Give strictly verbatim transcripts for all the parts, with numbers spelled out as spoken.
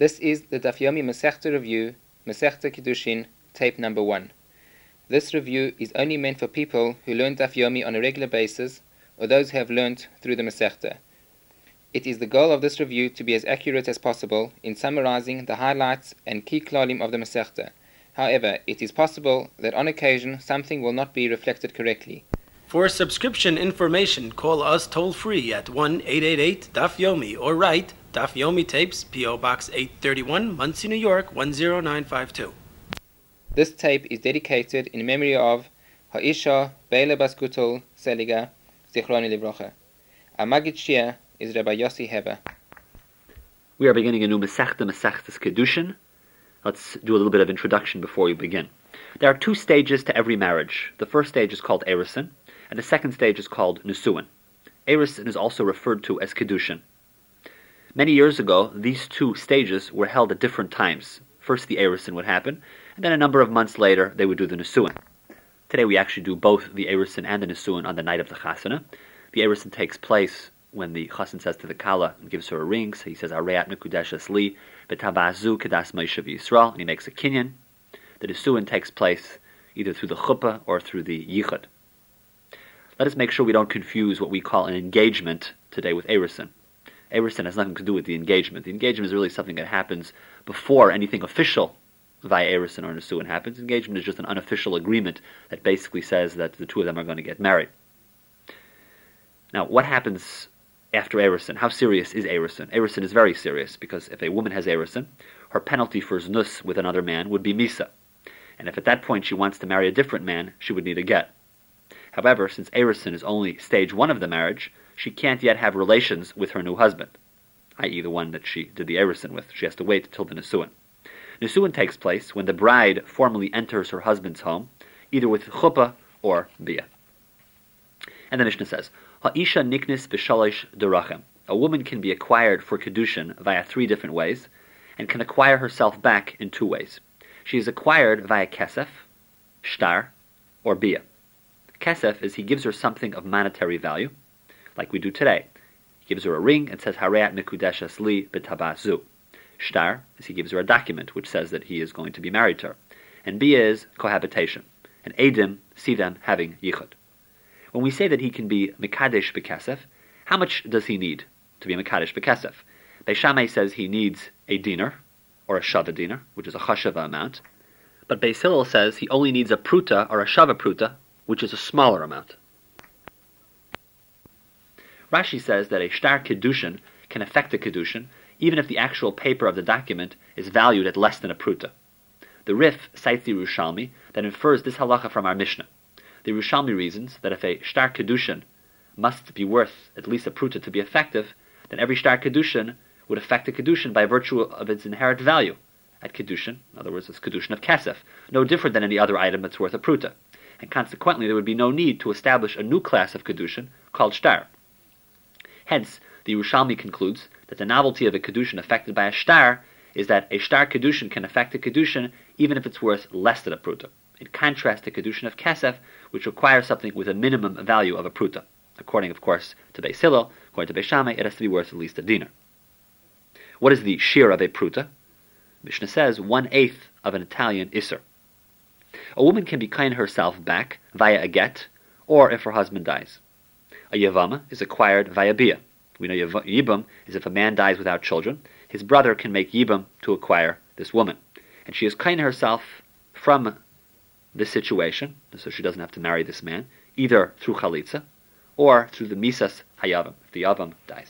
This is the Daf Yomi Masechta Review, Masechta Kiddushin, tape number one. This review is only meant for people who learn Daf Yomi on a regular basis, or those who have learnt through the Masechta. It is the goal of this review to be as accurate as possible in summarizing the highlights and key klalim of the Masechta. However, it is possible that on occasion something will not be reflected correctly. For subscription information, call us toll-free at one eight eight eight Daf Yomi or write Daf Yomi Tapes, P O Box eight thirty-one, Monsey, New York, one zero nine five two. This tape is dedicated in memory of Ha'isha Beila Bas Gutul Seliga, Zichroni Livrocha. Our Maggid Shia is Rabbi Yossi Heber. We are beginning a new Masechta, Masechtas Kiddushin. Let's do a little bit of introduction before we begin. There are two stages to every marriage. The first stage is called Erusin, and the second stage is called Nesuin. Erusin is also referred to as Kiddushin. Many years ago, these two stages were held at different times. First the Erusin would happen, and then a number of months later they would do the Nesuin. Today we actually do both the Erusin and the Nesuin on the night of the Chasana. The Erusin takes place when the Chassan says to the Kala and gives her a ring, so he says, Areat Mekudeshes Li, B'tabazu Kedas Moshe V'Yisrael, and he makes a kinyan. The Nesuin takes place either through the Chuppah or through the Yichud. Let us make sure we don't confuse what we call an engagement today with Erusin. Erusin has nothing to do with the engagement. The engagement is really something that happens before anything official via Erusin or Nesuin happens. Engagement is just an unofficial agreement that basically says that the two of them are going to get married. Now, what happens after Erusin? How serious is Erusin? Erusin is very serious because if a woman has Erusin, her penalty for znus with another man would be misa. And if at that point she wants to marry a different man, she would need a get. However, since Erusin is only stage one of the marriage, she can't yet have relations with her new husband, that is the one that she did the Erusin with. She has to wait until the Nesuin. Nesuin takes place when the bride formally enters her husband's home, either with chuppah or bia. And the Mishnah says, Ha'isha niknis b'shalosh derachem. A woman can be acquired for Kiddushin via three different ways, and can acquire herself back in two ways. She is acquired via kesef, shtar, or bia. Kesef is he gives her something of monetary value, like we do today. He gives her a ring and says, Hareat Mekudeshes Li B'tabazu. Shtar is he gives her a document which says that he is going to be married to her. And bia is cohabitation. And Edim see them having yichud. When we say that he can be Mekadesh B'kesef, how much does he need to be Mekadesh B'kesef? Beis Shammai says he needs a dinar, or a shava dinar, which is a chashava amount. But Beis Hillel says he only needs a pruta, or a shava pruta, which is a smaller amount. Rashi says that a shtar kiddushin can affect a kiddushin even if the actual paper of the document is valued at less than a pruta. The Rif cites the Yerushalmi that infers this halacha from our Mishnah. The Yerushalmi reasons that if a shtar kiddushin must be worth at least a pruta to be effective, then every shtar kiddushin would affect a kiddushin by virtue of its inherent value at kiddushin. In other words, it's kiddushin of kesef, no different than any other item that's worth a pruta. And consequently, there would be no need to establish a new class of kiddushin called shtar. Hence, the Yerushalmi concludes that the novelty of a kiddushin affected by a shtar is that a shtar kiddushin can affect a kiddushin even if it's worth less than a pruta, in contrast to kiddushin of kesef, which requires something with a minimum value of a pruta. According, of course, to Beis Hillel, according to Beis Shammai, it has to be worth at least a dinar. What is the shear of a pruta? Mishnah says one-eighth of an Italian iser. A woman can be kind herself back via a get, or if her husband dies. A yavama is acquired via bia. We know yav- yibum is if a man dies without children, his brother can make yibum to acquire this woman. And she is kind herself from this situation, so she doesn't have to marry this man, either through chalitza, or through the misas hayavam, if the yavam dies.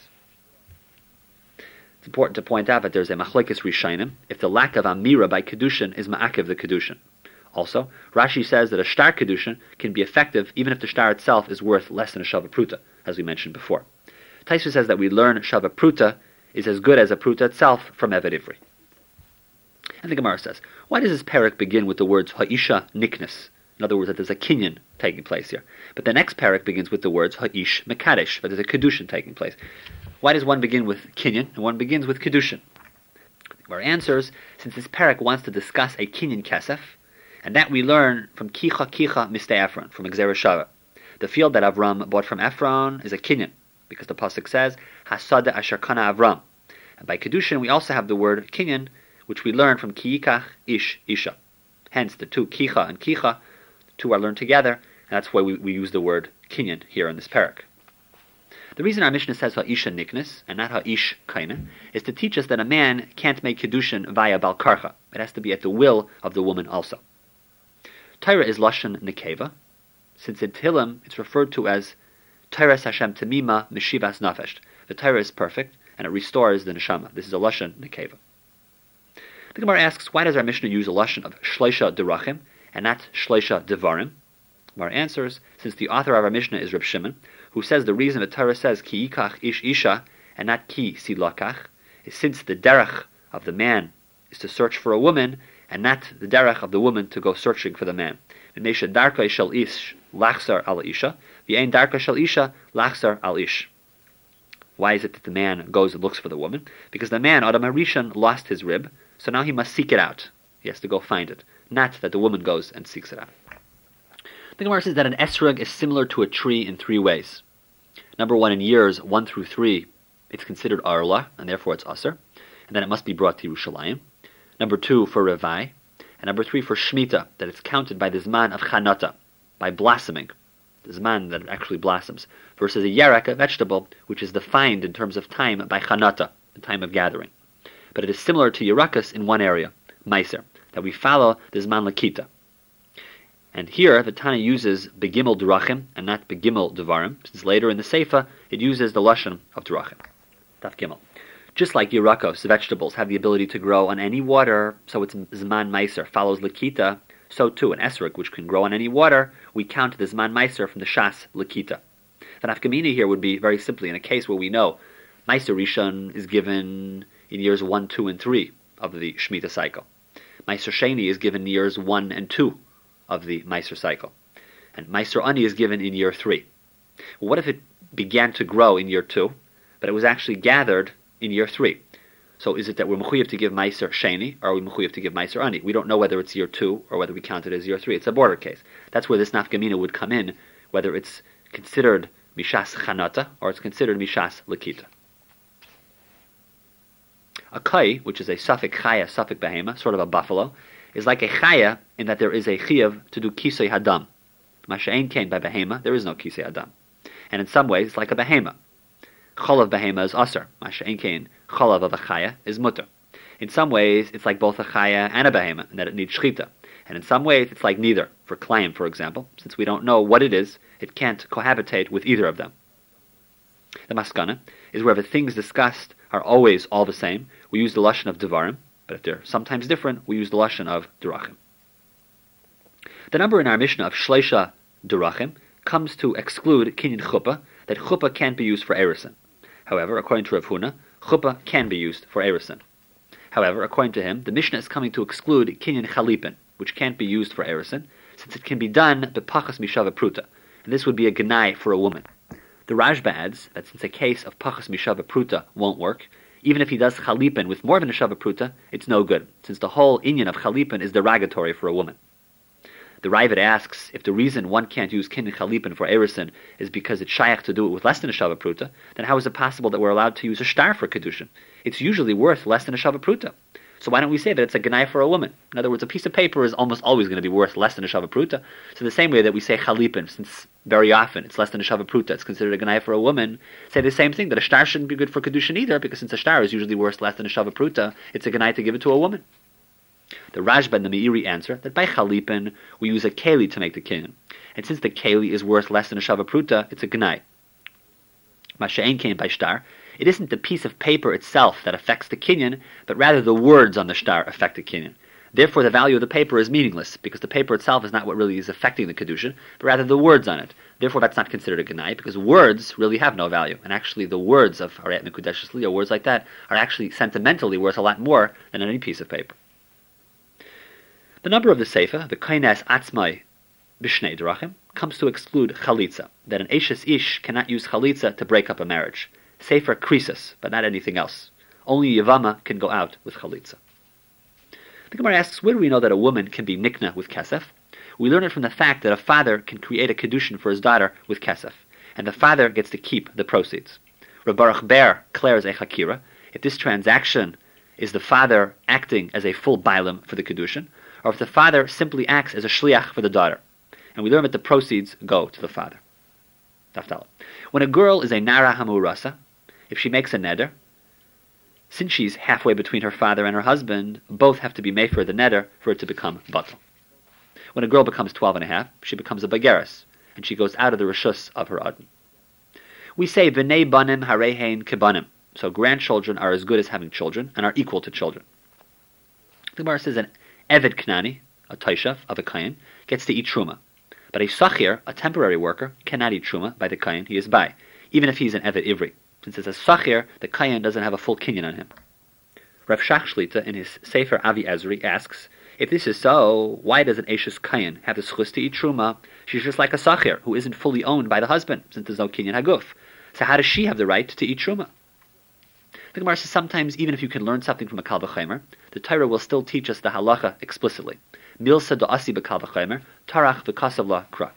It's important to point out that there's a machlekes rishonim if the lack of amira by kedushin is ma'akev the kedushin. Also, Rashi says that a shtar kiddushin can be effective even if the shtar itself is worth less than a shava pruta, as we mentioned before. Taisva says that we learn shava pruta is as good as a pruta itself from Eved Ivri. And the Gemara says, why does this parak begin with the words ha'isha niknis? In other words, that there's a kinyan taking place here. But the next parak begins with the words ha'ish mekadesh, that there's a kiddushin taking place. Why does one begin with kinyan and one begins with kiddushin? The Gemara answers, since this parak wants to discuss a kinyan kesef, and that we learn from Kicha Kicha Mistei Ephron, from Gzera Shava. The field that Avram bought from Ephron is a kinyan, because the pasuk says, Hasada Asher Kana Avram. And by kedushin, we also have the word kinyan, which we learn from ki yikach ish isha. Hence, the two kicha and kicha, the two are learned together, and that's why we, we use the word kinyan here in this parak. The reason our Mishnah says ha'isha niknas and not ha'ish kaina is to teach us that a man can't make kedushin via bal karcha. It has to be at the will of the woman also. Torah is lashon nekeva, since in Tehillim it's referred to as Torah Hashem Temima Meshivas Nafesh. The Torah is perfect and it restores the neshama. This is a lashon nekeva. The Gemara asks, why does our Mishnah use a lashon of shleisha derachim and not shleisha devarim? The Gemara answers, since the author of our Mishnah is Reb Shimon, who says the reason the Torah says ki yikach ish isha and not ki silakach is since the derech of the man is to search for a woman and not the derech of the woman to go searching for the man. V'neisha darkei shel ish lachsar al isha v'ein darkei shel isha lachsar al ish. Why is it that the man goes and looks for the woman? Because the man, Adam HaRishon, lost his rib, so now he must seek it out. He has to go find it. Not that the woman goes and seeks it out. The Gemara says that an esrog is similar to a tree in three ways. Number one, in years one through three, it's considered arla, and therefore it's aser, and then it must be brought to Yerushalayim. Number two, for revai, and number three, for shmita, that it's counted by the zman of chanata, by blossoming, the zman that it actually blossoms, versus a yerek, a vegetable, which is defined in terms of time by chanata, the time of gathering. But it is similar to yerakas in one area, meiser, that we follow the zman lakita. And here, the Tana uses begimel derachim and not begimel devarim, since later in the Seifa, it uses the lashon of derachim. Daf gimel. Just like yerakos, vegetables, have the ability to grow on any water, so its zman meiser follows lakita, so too an esrog, which can grow on any water, we count the zman meiser from the shas lakita. The nafkamina here would be very simply in a case where we know meiser rishon is given in years one, two, and three of the Shemitah cycle. Meiser sheni is given in years one and two of the Meiser cycle. And Meiser Ani is given in year three. Well, what if it began to grow in year two, but it was actually gathered in year three? So is it that we're mechuyev to give Meiser Sheni, or are we mechuyev to give Meiser Ani? We don't know whether it's year two, or whether we count it as year three. It's a border case. That's where this nafkamina would come in, whether it's considered Mishas Chanata, or it's considered Mishas Lakita. A kai, which is a suffix chaya, suffix behema, sort of a buffalo, is like a chaya in that there is a chiyav to do kisei hadam. Masha'ain kain by behema, there is no kisei hadam. And in some ways, it's like a behema. Cholav behema is aser. Masha'ain kain, cholav of a chaya is mutter. In some ways, it's like both a chaya and a behema, in that it needs shchita. And in some ways, it's like neither. For klayim, for example, since we don't know what it is, it can't cohabitate with either of them. The maskana is where the things discussed are always all the same. We use the lashon of devarim, but if they're sometimes different, we use the lashon of derachim. The number in our Mishnah of shleisha derachim comes to exclude kinyan chuppah, that chuppah can't be used for erison. However, according to Rav Huna, chuppah can be used for erison. However, according to him, the Mishnah is coming to exclude kinyan chalipin, which can't be used for erison, since it can be done bepachas mishava pruta, and this would be a genai for a woman. The Rashba adds that since a case of pachas mishava pruta won't work, even if he does chalipin with more than a shava pruta, it's no good, since the whole inyan of chalipin is derogatory for a woman. The Raavad asks if the reason one can't use kinyan chalipin for erison is because it's shaykh to do it with less than a shava pruta, then how is it possible that we're allowed to use a shtar for kedushin? It's usually worth less than a shava pruta. So why don't we say that it's a genai for a woman? In other words, a piece of paper is almost always going to be worth less than a shava pruta. So the same way that we say chalipin, since very often it's less than a shava pruta, it's considered a genai for a woman, say the same thing, that a shtar shouldn't be good for kedushin either, because since a shtar is usually worth less than a shava pruta, it's a genai to give it to a woman. The Rashba and the Meiri answer that by chalipin we use a keli to make the kinyan, and since the keli is worth less than a shava pruta, it's a genai. Masha'en came by shtar. It isn't the piece of paper itself that affects the kinyan, but rather the words on the shtar affect the kinyan. Therefore, the value of the paper is meaningless, because the paper itself is not what really is affecting the kedushin, but rather the words on it. Therefore, that's not considered a genai, because words really have no value. And actually, the words of Harayat Mekudeshes Li, or words like that, are actually sentimentally worth a lot more than any piece of paper. The number of the Seifa, the Kainas Atzmai Bishnei Derachim, comes to exclude chalitza, that an Eishes Ish cannot use chalitza to break up a marriage. Sefer krisis, but not anything else. Only Yavama can go out with chalitza. The Gemara asks, where do we know that a woman can be nikna with kesef? We learn it from the fact that a father can create a kedushin for his daughter with kesef, and the father gets to keep the proceeds. Reb Baruch Ber declares a chakira. if this transaction is the father acting as a full bailam for the kedushin, or if the father simply acts as a shliach for the daughter. And we learn that the proceeds go to the father. Daftala. When a girl is a nara hamurasa, if she makes a neder, since she's halfway between her father and her husband, both have to be made for the neder for it to become batal. When a girl becomes twelve and a half, she becomes a bageres, and she goes out of the rishus of her adon. We say v'nei banim harehein kebanim, so grandchildren are as good as having children and are equal to children. The Gemara says an eved knani, a taishav of a kayin, gets to eat truma, but a sachir, a temporary worker, cannot eat truma by the kayin he is by, even if he's an eved ivri. Since it's a sachir, the kayin doesn't have a full kinyan on him. Rav Shach Shlita in his Sefer Avi Ezri asks, if this is so, why does an Eishes kayin have the schus to eat truma? She's just like a sachir who isn't fully owned by the husband, since there's no kinyan haguf. So how does she have the right to eat truma? The Gemara says sometimes even if you can learn something from a Kal V'Chomer, the Torah will still teach us the halacha explicitly. Milsa da'asi b'Kal V'Chomer, tarach v'kasav la kra.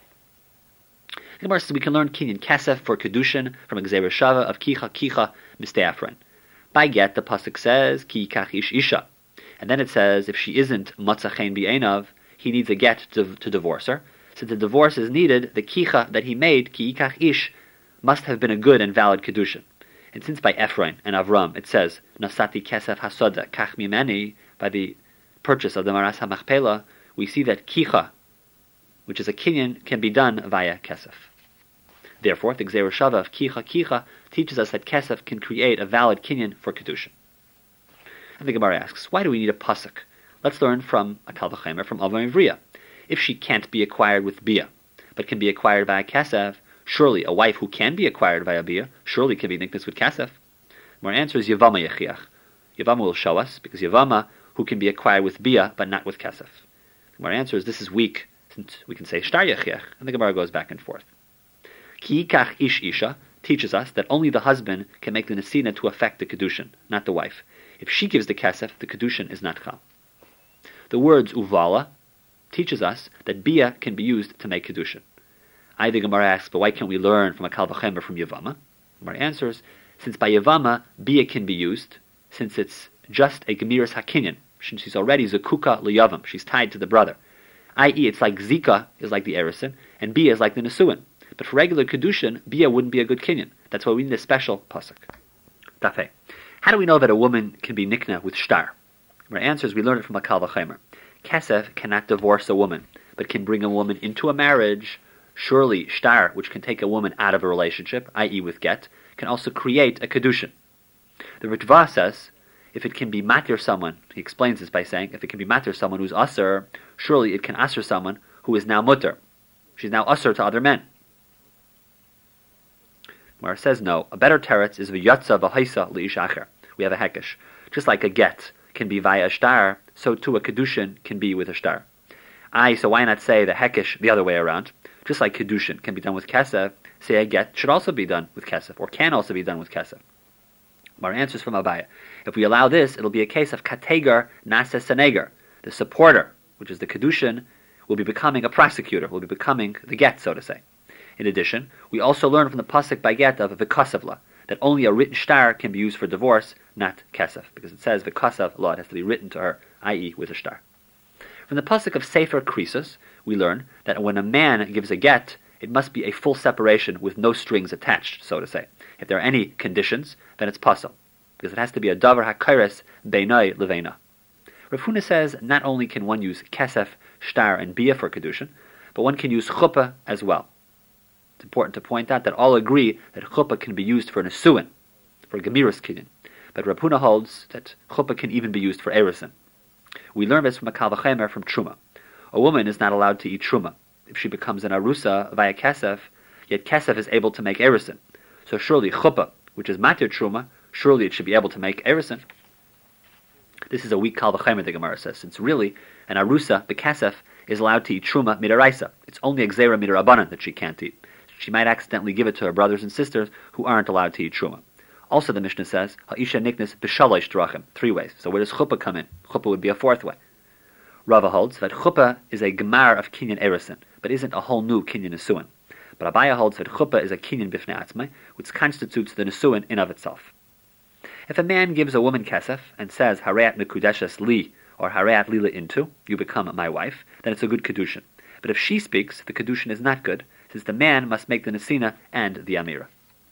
The Gemara says we can learn kinyan kesef for kedushin from a Gzeira Shava of kicha kicha misteafren. By get, the pasuk says ki kach ish isha, and then it says if she isn't matzachein bi'enav, he needs a get to, to divorce her. Since the divorce is needed, the kicha that he made ki kach ish must have been a good and valid kedushin. And since by Ephraim and Avram it says nasati kesef hasoda kach mimeni, by the purchase of the maras hamachpela, we see that kicha, which is a kinyan, can be done via kesef. Therefore, the Gzeira Shava of kicha kicha teaches us that kesef can create a valid kinyan for kedushin. And the Gemara asks, why do we need a pasuk? Let's learn from a Kal V'Chomer from Avram Ivriya. If she can't be acquired with bia, but can be acquired by a kesef, surely a wife who can be acquired by a bia surely can be nickness with kesef. Our answer is Yavama Yechiach. Yavama will show us, because Yavama, who can be acquired with bia, but not with kesef. Our answer is this is weak, since we can say Shtar Yechiach, and the Gemara goes back and forth. Ki kach ish isha teaches us that only the husband can make the nesina to affect the kedushin, not the wife. If she gives the kesef, the kedushin is not chal. The words uvala teaches us that bia can be used to make kedushin. I, the Gemara asks, but why can't we learn from a Kal V'Chomer from Yavama? Gemara answers, since by Yavama, bia can be used, since it's just a gemiras hakinyan, since she's already zakuka liyavam, she's tied to the brother. that is, it's like zika is like the erison, and bia is like the nesuin. But for regular kedushin, bia wouldn't be a good kinyan. That's why we need a special pasuk. Dafei. How do we know that a woman can be nikna with shtar? Our answer is we learn it from a Kal V'Chomer. Kesef cannot divorce a woman, but can bring a woman into a marriage. Surely shtar, which can take a woman out of a relationship, that is with get, can also create a kedushin. The Ritva says, if it can be matir someone, he explains this by saying, if it can be matir someone who's asur, surely it can asur someone who is now mutter. She's now asur to other men. Mar says no. A better teretz is v'yatza v'haisa li'ish acher. We have a hekesh. Just like a get can be via a shtar, so too a kedushin can be with a shtar. Aye, so why not say the hekesh the other way around? Just like kedushin can be done with kesef, say a get should also be done with kesef, or can also be done with kesef. Our answers from Abaya. If we allow this, it'll be a case of kategar nasa senegar. The supporter, which is the kedushin, will be becoming a prosecutor, will be becoming the get, so to say. In addition, we also learn from the pasuk by get of v'kasavla that only a written shtar can be used for divorce, not kesef, because it says v'kasav law, it has to be written to her, that is with a shtar. From the pasuk of Sefer Krisos, we learn that when a man gives a get, it must be a full separation with no strings attached, so to say. If there are any conditions, then it's pasal, because it has to be a davar hakaires beinai leveina. Rav Huna says not only can one use kesef, shtar, and bia for kedushin, but one can use chuppah as well. It's important to point out that all agree that chuppah can be used for nesuin, for gemiras kinyan, but Rav Huna holds that chuppah can even be used for erison. We learn this from a Kal V'Chomer from Truma. A woman is not allowed to eat truma if she becomes an arusa via kesef, yet kesef is able to make erison. So surely chuppah, which is matir truma, surely it should be able to make erison. This is a weak Kal V'Chomer, the Gemara says, since really an arusa, the kesef, is allowed to eat truma midaraisa. It's only a gzeira midarabanan that she can't eat. She might accidentally give it to her brothers and sisters who aren't allowed to eat truma. Also, the Mishnah says, ha'isha niknis b'shalosh drachim, three ways. So where does chuppah come in? Chuppah would be a fourth way. Rava holds that chuppah is a gemar of kinyan erison, but isn't a whole new kinyan nesuin. But Abaya holds that chuppah is a kinyan bifnei atzmai, which constitutes the nesuin in of itself. If a man gives a woman kesef and says, Hareat mekudeshes li, or Hareat lila into, you become my wife, then it's a good kedushin. But if she speaks, the kedushin is not good, since the man must make the nesina and the amira.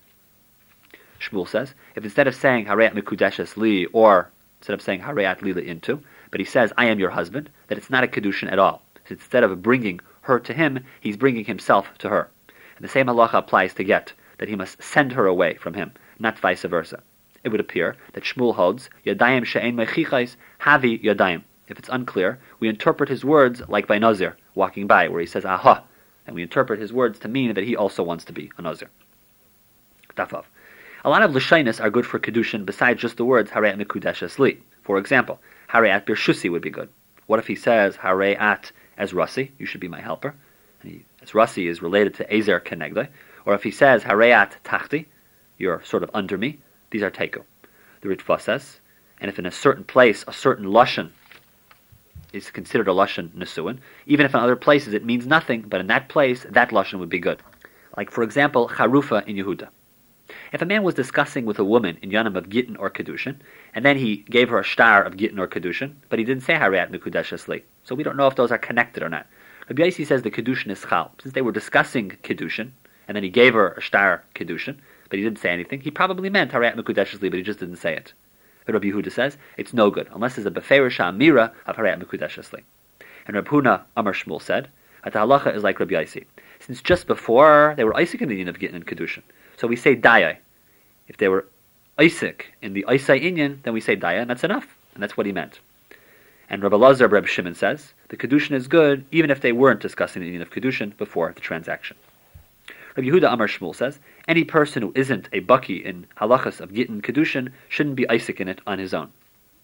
Shmuel says, if instead of saying Hareat mekudeshes li, or instead of saying Hareat lila into, but he says, I am your husband, that it's not a kedushin at all. Since instead of bringing her to him, he's bringing himself to her. And the same halacha applies to get, that he must send her away from him, not vice versa. It would appear that Shmuel holds, Yadayim she'ein mechichais, havi yadayim. If it's unclear, we interpret his words like by Nazir, walking by, where he says, aha, and we interpret his words to mean that he also wants to be a Nazir. Dafav. A lot of L'shainis are good for Kedushin besides just the words, Hareat mekudeshes li. For example, Hareat birshusi would be good. What if he says, Hareat as Rasi, you should be my helper? And he, as Rasi is related to Ezer Kenegde. Or if he says, Hareat tachti, you're sort of under me, these are teiko. The Ritva says, and if in a certain place, a certain lashon is considered a lashon nesuin, even if in other places it means nothing, but in that place, that lashon would be good. Like, for example, charufa in Yehuda. If a man was discussing with a woman in Yanam of Gittin or Kedushin, and then he gave her a star of Gittin or Kedushin, but he didn't say Hareat mekudeshes li, so we don't know if those are connected or not. Rabbi Yossi says the Kedushin is chal. Since they were discussing Kedushin, and then he gave her a star Kedushin, but he didn't say anything, he probably meant Hareat mekudeshes li, but he just didn't say it. But Rabbi Yehuda says it's no good, unless there's a beferish amira of Hareat mekudeshes li. And Rabbi Huna Amar Shmuel said that the halacha is like Rabbi Yossi. Since just before they were Isaac in the Indian of Gittin and Kedushin, so we say dayai. If they were Isaac in the Isai Inyan, then we say daya, and that's enough. And that's what he meant. And Rabbi Lazar Reb Shimon says, the Kedushin is good, even if they weren't discussing the Inyan of Kedushin before the transaction. Rabbi Yehuda Amar Shmuel says, any person who isn't a baki in halachas of Gittin Kedushin shouldn't be Isaac in it on his own.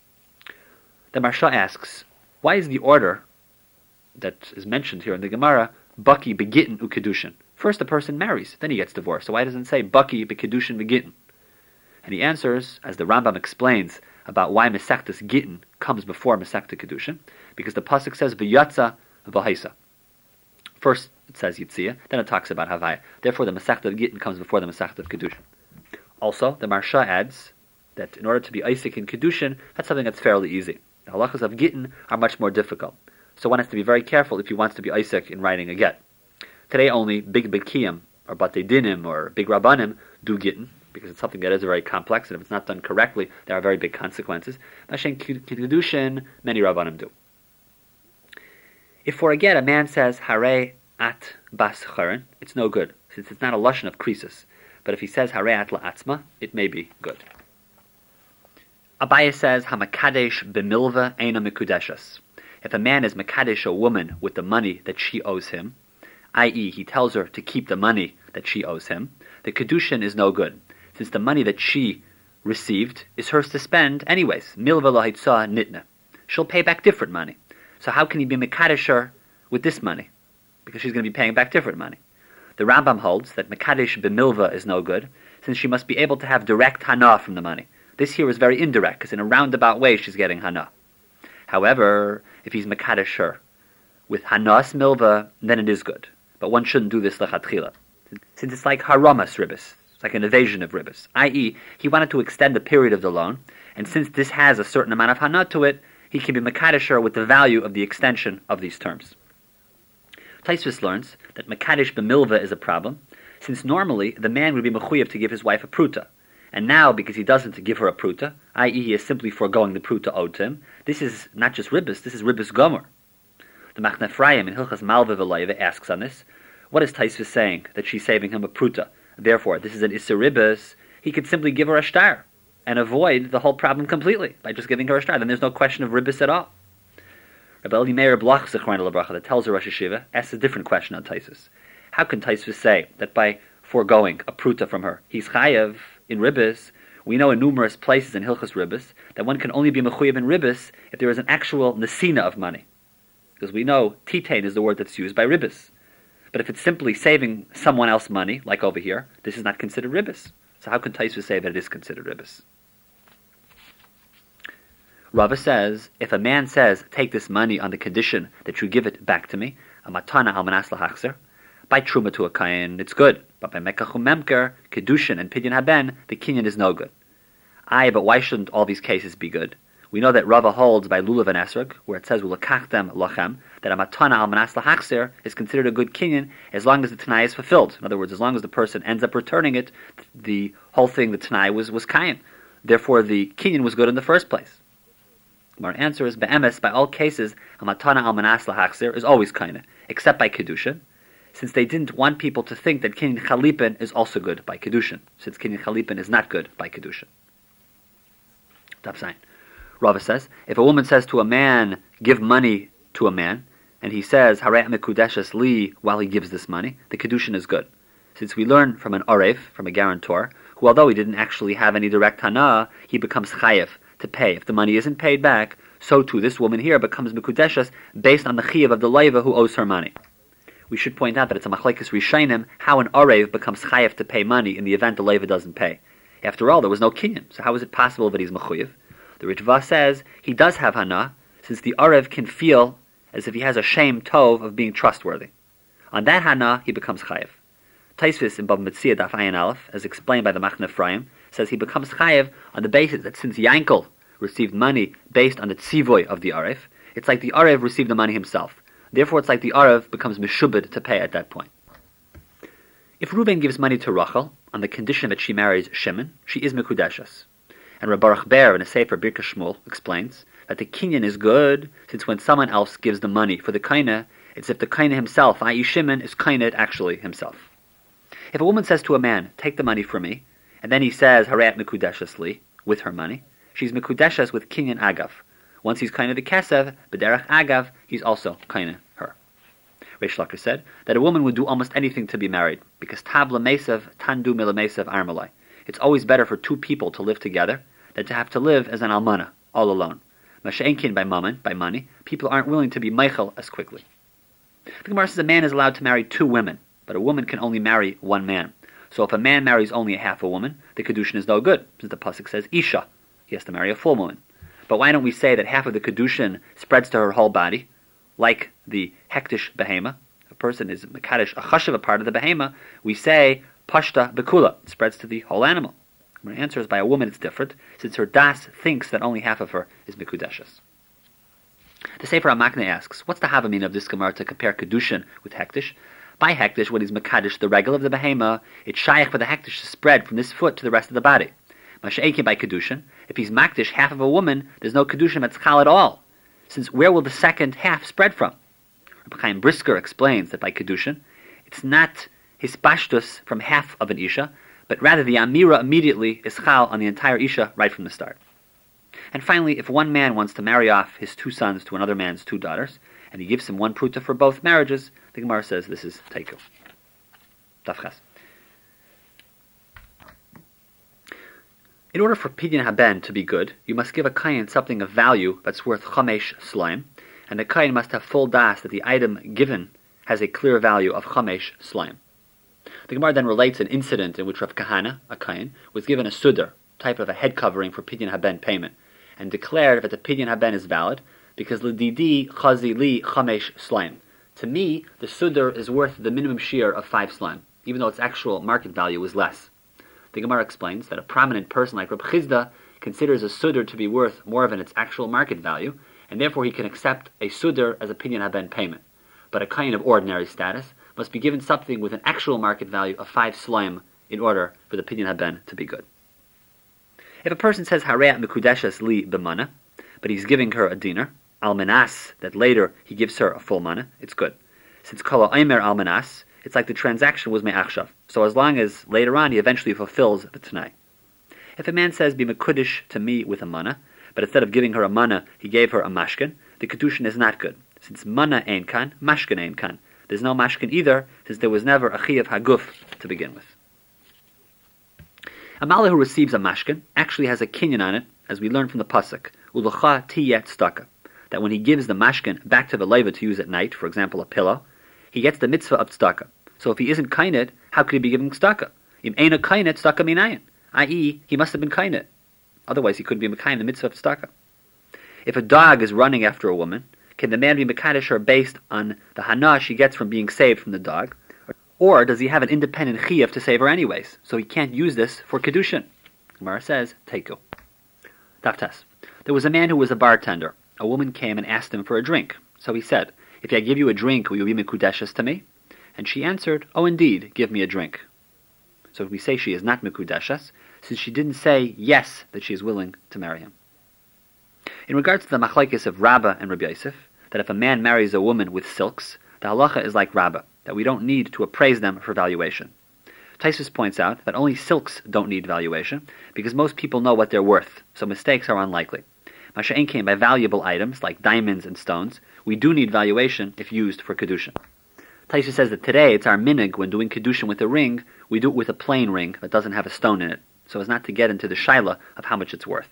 The Marsha asks, why is the order that is mentioned here in the Gemara, baki begittin u Kedushin? First the person marries, then he gets divorced. So why doesn't it say baki bekedushin begittin? And he answers, as the Rambam explains about why Mesechtes Gittin comes before Mesechtes Kedushin, because the pasuk says v'yatza v'haisa. First it says Yitzia, then it talks about Havaya. Therefore the Mesechtes of Gittin comes before the Mesechtes of Kedushin. Also, the Marsha adds that in order to be Isaac in Kedushin, that's something that's fairly easy. The halachas of Gittin are much more difficult. So one has to be very careful if he wants to be Isaac in writing a get. Today only big Bekiyim, or Batei Dinim, or big Rabbanim do Gittin, because it's something that is very complex, and if it's not done correctly, there are very big consequences. Mashen Kedushin, many Rabbanim do. If for a get a man says, Hare at bas charen, it's no good, since it's not a lashon of krisis. But if he says, Hare at la'atzma, it may be good. Abaye says, Hamakadesh b'milva eina mikudeshes. If a man is makadesh a woman with the money that she owes him, that is, he tells her to keep the money that she owes him, the kedushin is no good, since the money that she received is hers to spend anyways. Milva lahitza nitna. She'll pay back different money. So how can he be mekadesh her with this money? Because she's going to be paying back different money. The Rambam holds that mekadesh b'milva is no good, since she must be able to have direct hana from the money. This here is very indirect, because in a roundabout way she's getting hana. However, if he's mekadesh her with hanas milva, then it is good. But one shouldn't do this lechatchila, since it's like haramas ribis. It's like an evasion of ribis, that is, he wanted to extend the period of the loan, and since this has a certain amount of hana to it, he can be mekadesh with the value of the extension of these terms. Taisvis learns that mekadesh b'milva is a problem, since normally the man would be mechuyev to give his wife a pruta, and now because he doesn't give her a pruta, that is, he is simply foregoing the pruta owed to him, this is not just ribis, this is ribis gomer. The Machne Ephraim in Hilchas Malva V'Loiva asks on this, what is Taisvis saying that she's saving him a pruta? Therefore, this is an Issa Ribis. He could simply give her a star and avoid the whole problem completely by just giving her a star. Then there's no question of Ribis at all. Rabbi Eli Meir Bloch Zechron Lebracha that tells her Rosh Hashiva asks a different question on Taisvis. How can Taisvis say that by foregoing a pruta from her, he's chayav in Ribis? We know in numerous places in Hilchas Ribis that one can only be mechuyev in Ribis if there is an actual nesina of money. Because we know titain is the word that's used by Ribis. But if it's simply saving someone else money, like over here, this is not considered ribis. So how can Taisva say that it is considered ribis? Rava says, if a man says, take this money on the condition that you give it back to me, a matana al manas lahachzer, by truma to a kain, it's good. But by mekach memker, kedushin, and pidyon haben, the kinyan is no good. Aye, but why shouldn't all these cases be good? We know that Rava holds by Lulav and Esrog, where it says Ulakachtem lachem, that a matana al manas lahachzer is considered a good kinyan as long as the Tanai is fulfilled. In other words, as long as the person ends up returning it, the whole thing, the Tanai, was, was kaim. Therefore, the kinyan was good in the first place. Our answer is, be'emes, by all cases, a matana al manas lahachzer is always kaina, except by Kedushin, since they didn't want people to think that kinyan chalipin is also good by Kedushin, since kinyan chalipin is not good by Kedushin. Top sign. Rava says, if a woman says to a man, give money to a man, and he says, Harei mekudeshes li, while he gives this money, the Kedushin is good. Since we learn from an Aref, from a guarantor, who although he didn't actually have any direct hana, he becomes chayev to pay. If the money isn't paid back, so too this woman here becomes mekudeshes based on the chayev of the leiva who owes her money. We should point out that it's a machlekes rishainim how an Aref becomes chayev to pay money in the event the leiva doesn't pay. After all, there was no kinyan, so how is it possible that he's mechuyev? The Ritva says he does have hana, since the Arev can feel as if he has a shame tov of being trustworthy. On that hana, he becomes chayev. Taisvis in Bava Metzia Daf Ayin Aleph, as explained by the Machne Ephraim, says he becomes chayev on the basis that since Yankel received money based on the tzivoy of the Arev, it's like the Arev received the money himself. Therefore, it's like the Arev becomes meshubed to pay at that point. If Reuben gives money to Rachel on the condition that she marries Shimon, she is mekudeshes. And Rabbi Baruch Ber in a Sefer Birkas Shmuel explains that the kinyan is good since when someone else gives the money for the kaina, it's if the kaina himself, that is. Shimon, is kained actually himself. If a woman says to a man, take the money from me, and then he says, Harayat mekudeshes li, with her money, she's mekudeshes with kinyan agav. Once he's kaina the kesev, b'derech agav, he's also kaina her. Reish Lakish said that a woman would do almost anything to be married, because tabla mesev, tandu mila mesev armalai. It's always better for two people to live together than to have to live as an almana, all alone. Masha'enkin by mammon, by money, people aren't willing to be meichel as quickly. The Gemara says a man is allowed to marry two women, but a woman can only marry one man. So if a man marries only a half a woman, the Kedushin is no good, since the pasuk says Isha. He has to marry a full woman. But why don't we say that half of the Kedushin spreads to her whole body, like the hektish behema? A person is mekadesh a chashav, a part of the behema. We say pashta bekula, it spreads to the whole animal. My answer is by a woman it's different, since her das thinks that only half of her is mekudeshes. The Sefer HaMakne asks, what's the havamina of this Gemara to compare Kedushin with hektish? By hektish, when he's mekadesh, the regal of the behema, it's shaykh for the hektish to spread from this foot to the rest of the body. Masha'ekin by Kedushin, if he's makdish half of a woman, there's no Kedushin metzchal at all, since where will the second half spread from? Rabbi Chaim Brisker explains that by Kedushin, it's not his pashtus from half of an isha, but rather the amira immediately is chal on the entire isha right from the start. And finally, if one man wants to marry off his two sons to another man's two daughters, and he gives him one pruta for both marriages, the Gemara says this is teiku. Tafchas. In order for pidyon haben to be good, you must give a kain something of value that's worth chamesh slaim, and the kain must have full das that the item given has a clear value of chamesh slaim. The Gemara then relates an incident in which Rav Kahana, a kain, was given a sudar, type of a head covering for pidyon haben payment, and declared that the pidyon haben is valid because l'didi chazi li chamesh slaim. To me, the sudar is worth the minimum shear of five slaim, even though its actual market value is less. The Gemara explains that a prominent person like Reb Chizda considers a sudar to be worth more than its actual market value, and therefore he can accept a sudar as a pidyon haben payment. But a kain of ordinary status must be given something with an actual market value of five slaim in order for the pidyon haben to be good. If a person says Harei mekudeshes li b'mana, but he's giving her a dinar, almanas, that later he gives her a full mana, it's good. Since kol ha'omer almanas, it's like the transaction was me'achshav. So as long as later on he eventually fulfills the tanai. If a man says be mekudish to me with a mana, but instead of giving her a mana, he gave her a mashkin, the kedushin is not good. Since mana ein kan, mashkin ein kan. There's no mashkin either, since there was never a chiyav haguf to begin with. A mala who receives a mashkin actually has a kinyan on it, as we learn from the pasuk, ulucha tiyet staka, that when he gives the mashkin back to the leva to use at night, for example a pillow, he gets the mitzvah of tzedakah. So if he isn't kained, how could he be giving tzedakah? Im eina kained tzedakah minayin, that is, he must have been kained. Otherwise he couldn't be mekayin the mitzvah of tzedakah. If a dog is running after a woman, can the man be mekadesh her based on the hana she gets from being saved from the dog? Or does he have an independent chiyuv to save her anyways, so he can't use this for kedushin? Gemara says, teiku. Daftes. There was a man who was a bartender. A woman came and asked him for a drink. So he said, "If I give you a drink, will you be Mekudeshes to me?" And she answered, "Oh, indeed, give me a drink." So we say she is not Mekudeshes, since she didn't say yes that she is willing to marry him. In regards to the machlekes of Rabbah and Rabbi Yosef, that if a man marries a woman with silks, the halacha is like Rabbah, that we don't need to appraise them for valuation. Taisus points out that only silks don't need valuation, because most people know what they're worth, so mistakes are unlikely. Masha'en came by valuable items, like diamonds and stones, we do need valuation if used for Kedushin. Taisus says that today it's our minig, when doing Kedushin with a ring, we do it with a plain ring that doesn't have a stone in it, so as not to get into the shaila of how much it's worth.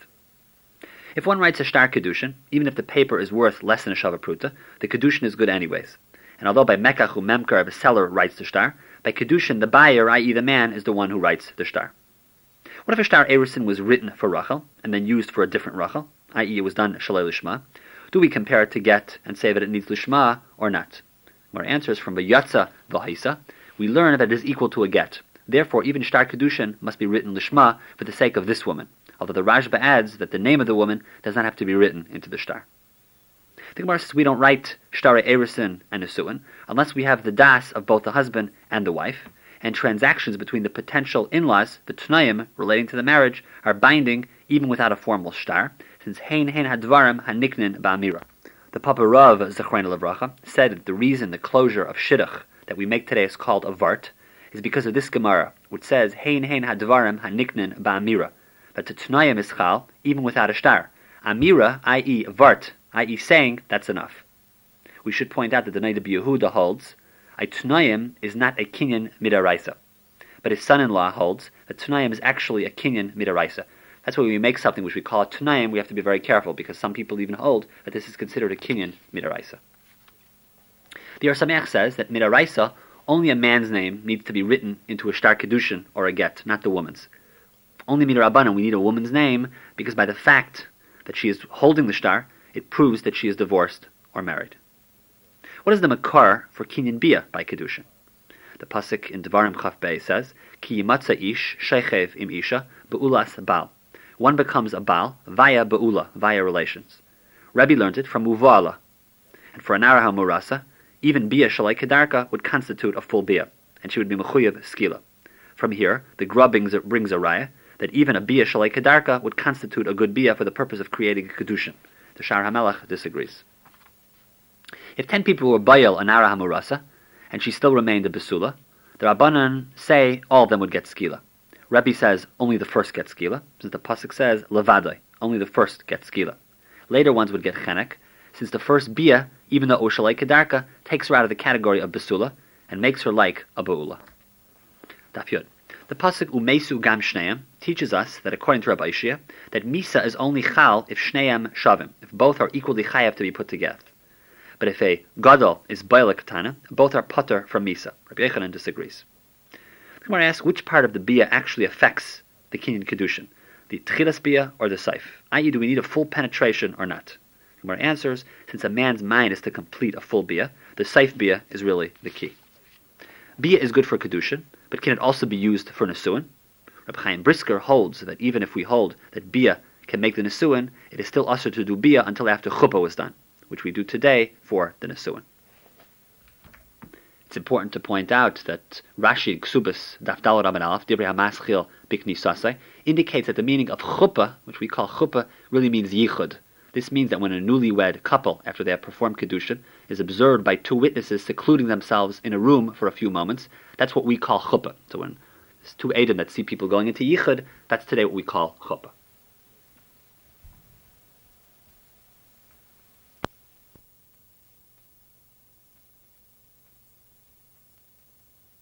If one writes a shtar Kedushin, even if the paper is worth less than a shava pruta, the Kedushin is good anyways. And although by mekach u memkar the seller writes the shtar, by Kedushin the buyer, that is the man, is the one who writes the shtar. What if a shtar erusin was written for Rachel, and then used for a different Rachel, that is it was done shalei lishma? Do we compare it to get and say that it needs lishma or not? Our answers from Vayatza v'haisa, we learn that it is equal to a get. Therefore, even shtar Kedushin must be written lishma for the sake of this woman, although the Rashba adds that the name of the woman does not have to be written into the shtar. The Gemara says we don't write shtar erusin and nesuin unless we have the das of both the husband and the wife, and transactions between the potential in-laws, the tnayim, relating to the marriage, are binding even without a formal shtar, since hein hein hadvarim haniknin ba'amira. The Papa Rav, Zechrein Levracha, said that the reason the closure of shidduch that we make today is called a vart is because of this Gemara, which says hein hein hadvarim haniknin ba'amira, that the tnayim is chal even without a shtar. Amira, that is vart, that is saying, that's enough. We should point out that the Noda B'Yehuda holds a tnayim is not a kinyan midaraisa, but his son-in-law holds that tnayim is actually a kinyan midaraisa. That's why when we make something which we call a tnayim, we have to be very careful, because some people even hold that this is considered a kinyan midaraisa. The Or Sameach says that midaraisa, only a man's name needs to be written into a shtar kedushin or a get, not the woman's. Only midarabanan we need a woman's name, because by the fact that she is holding the shtar, it proves that she is divorced or married. What is the makar for kinyan bia by kedushin? The pasuk in Devarim Chaf Bey says, "Ki yimatza ish shechev im isha beulas bal." One becomes a bal via beula, via relations. Rebbe learned it from Uvala. And for an Arah Murasa, even bia shalai kedarka would constitute a full bia, and she would be mechuyev skila. From here, the Gra brings a, brings a raya that even a bia shalai kedarka would constitute a good bia for the purpose of creating a kedushin. The Shar HaMelech disagrees. If ten people were bayal an Arah Murasa, and she still remained a besula, the Rabbanan say all of them would get skila. Rebbe says only the first get skila, since the pasuk says levadai, only the first get skila. Later ones would get chenek, since the first bia, even though oshalei kedarka, takes her out of the category of besula and makes her like a beula. Daf Yud. The pasuk umesu gam shneim teaches us that according to Rabbi Ishia, that misa is only chal if shneim shavim, if both are equally chayav to be put together. But if a gadol is bayla katana, both are putter from misa. Rabbi Yechanan disagrees. The Gemara asks which part of the bia actually affects the kinyan kedushin, the tchilas bia or the saif, that is, do we need a full penetration or not? The Gemara answers, since a man's mind is to complete a full bia, the saif bia is really the key. Bia is good for kedushin, but can it also be used for nesuin? Reb Chaim Brisker holds that even if we hold that bia can make the nesuin, it is still usher to do bia until after chuppah was done, which we do today for the nesuin. It's important to point out that Rashi Ksubas Daf Daled Amud Aleph Divrei HaMaschil Biknisasai indicates that the meaning of chuppah, which we call chuppah, really means yichud. This means that when a newlywed couple, after they have performed kedushin, is observed by two witnesses secluding themselves in a room for a few moments, that's what we call chuppah. So when there's two Eidim that see people going into yichud, that's today what we call chuppah.